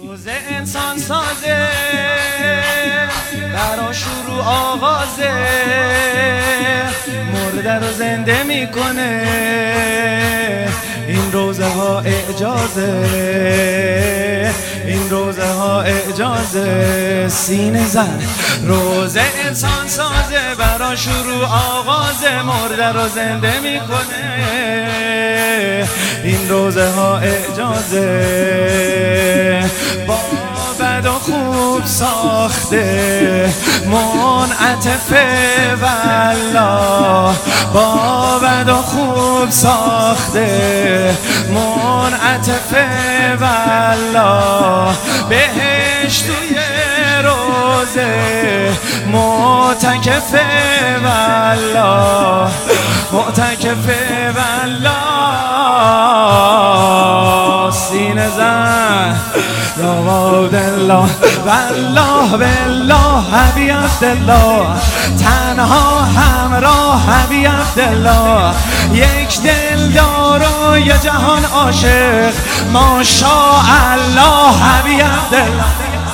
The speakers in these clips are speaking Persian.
روز انسان سازه برا شروع آغازه، مرده رو زنده میکنه، این روزه ها اعجازه، این روزه ها اعجازه. سینه زن روز انسان سازه برا شروع آغازه، مرده رو زنده میکنه، این روزه ها اعجازه. با بد و خوب ساخته منعطفه والله، با بد و خوب ساخته منعطفه والله. بهش توی روزه معتکفه والله، معتکفه والله. سینه زن یا عبدالله والله بالله حبی عبدالله، تنها همراه حبی عبدالله، یک دلدار و یه جهان عاشق، ماشاءالله حبی عبدالله،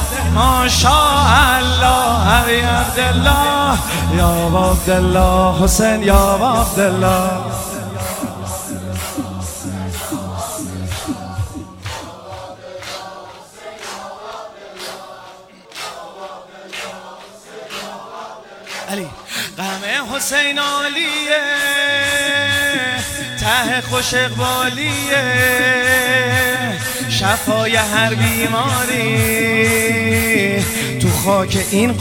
ماشاءالله حبی عبدالله. یا عبدالله حسین یا عبدالله. علی غم حسین عالیه، ته خوش اقبالیه، شفای هر بیماری تو خاک این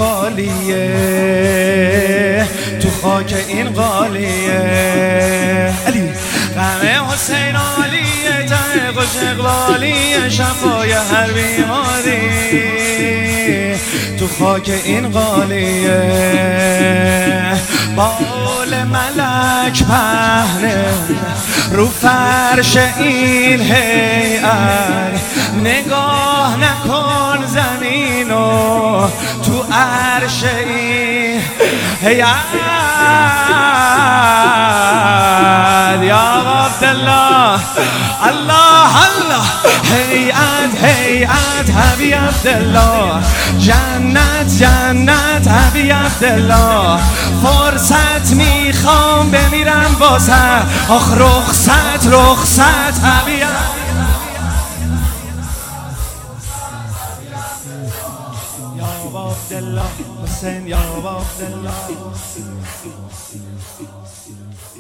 قالیه، تو خاک این قالیه. علی غم حسین عالیه، ته خوش اقبالیه، شفای هر بیماری تو خاک این قالیه. بال ملک پهنه رو فرش این هیئت، نگاه نکن زمین و تو عرش این هیئت. یا عبدالله الله الله، هیئت هیئت حبی عبدالله، جنت جنت حبی عبدالله. فرصت میخوام بمیرم واسه، آخ رخصت رخصت حبی عبدالله. یا عبدالله حسین یا عبدالله.